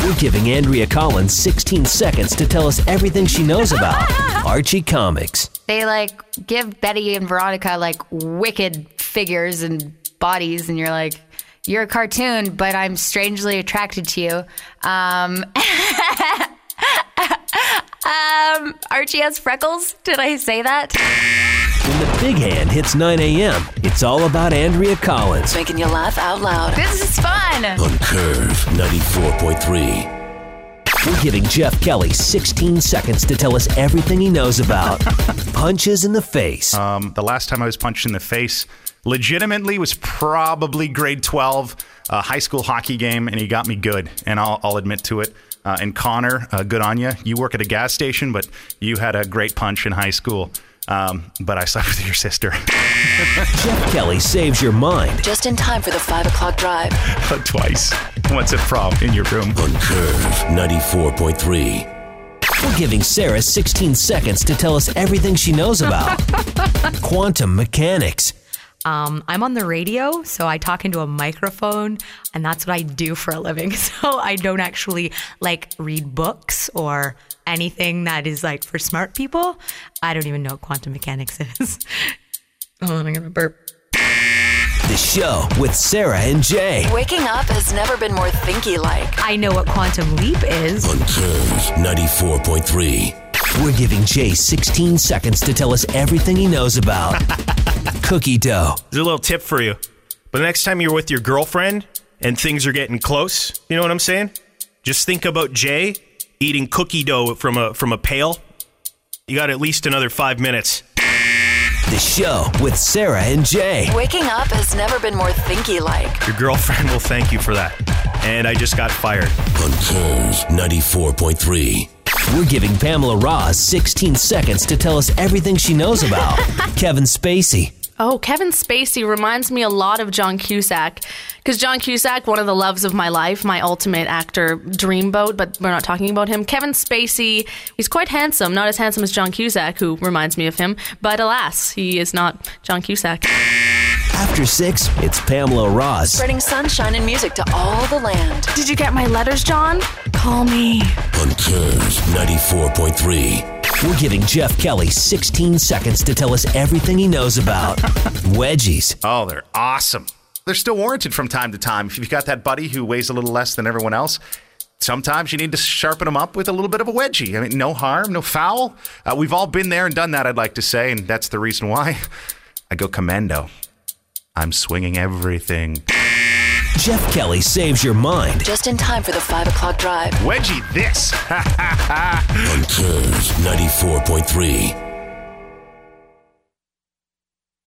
We're giving Andrea Collins 16 seconds to tell us everything she knows about Archie Comics. They give Betty and Veronica wicked figures and bodies, and you're like, you're a cartoon, but I'm strangely attracted to you. Archie has freckles. Did I say that? When the big hand hits 9 a.m., it's all about Andrea Collins. Making you laugh out loud. This is fun. On Curve 94.3. We're giving Jeff Kelly 16 seconds to tell us everything he knows about punches in the face. The last time I was punched in the face legitimately was probably grade 12, a high school hockey game, and he got me good, and I'll admit to it. And Connor, good on you. You work at a gas station, but you had a great punch in high school. But I slept with your sister. Jeff Kelly saves your mind. Just in time for the 5 o'clock drive. Twice. What's it from? In your room. On Curve 94.3. We're giving Sarah 16 seconds to tell us everything she knows about quantum mechanics. I'm on the radio, so I talk into a microphone, and that's what I do for a living. So I don't actually read books or anything that is for smart people. I don't even know what quantum mechanics is. Oh, I'm gonna burp. The show with Sarah and Jay. Waking up has never been more thinky-like. I know what quantum leap is. On Curve 94.3. We're giving Jay 16 seconds to tell us everything he knows about cookie dough. There's a little tip for you. But the next time you're with your girlfriend and things are getting close, you know what I'm saying? Just think about Jay eating cookie dough from a pail. You got at least another 5 minutes. The show with Sarah and Jay. Waking up has never been more thinky-like. Your girlfriend will thank you for that. And I just got fired. On Curve 94.3. We're giving Pamela Ross 16 seconds to tell us everything she knows about Kevin Spacey. Oh, Kevin Spacey reminds me a lot of John Cusack. Because John Cusack, one of the loves of my life, my ultimate actor dreamboat, but we're not talking about him. Kevin Spacey, he's quite handsome. Not as handsome as John Cusack, who reminds me of him. But alas, he is not John Cusack. After 6, it's Pamela Ross. Spreading sunshine and music to all the land. Did you get my letters, John? Call me. On Curve 94.3. We're giving Jeff Kelly 16 seconds to tell us everything he knows about wedgies. Oh, they're awesome. They're still warranted from time to time. If you've got that buddy who weighs a little less than everyone else, sometimes you need to sharpen them up with a little bit of a wedgie. I mean, no harm, no foul. We've all been there and done that, I'd like to say, and that's the reason why I go commando. I'm swinging everything. Jeff Kelly saves your mind. Just in time for the 5 o'clock drive. Wedgie this. On Curve 94.3.